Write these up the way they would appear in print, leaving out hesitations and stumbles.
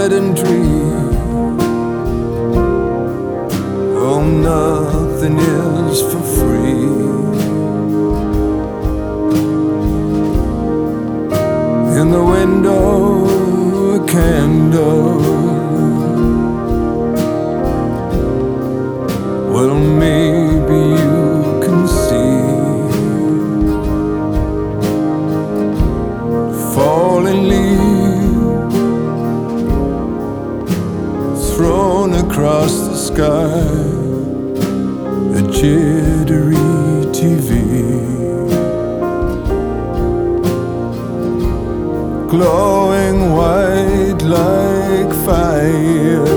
skeleton tree. Oh, nothing is for free. In the window, a candle. Well, maybe you can see. Falling leaves thrown across the sky. A jittery TV, glowing white like fire.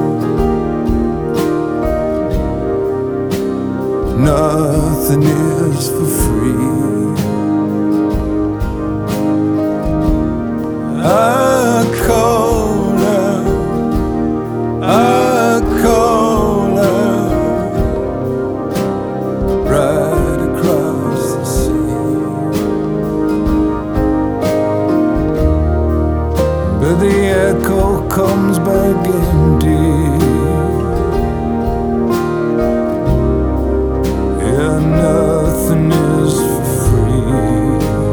Nothing is for free. I call out, I call out, right across the sea. But the echo comes back empty. Yeah, nothing is for free.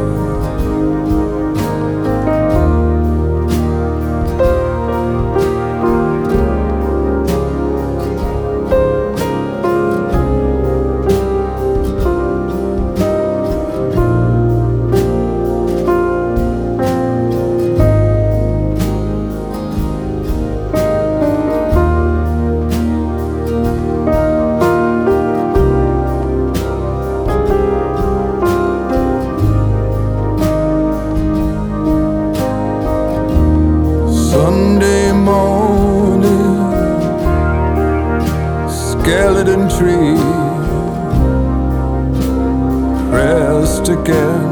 Sunday morning, skeleton tree pressed against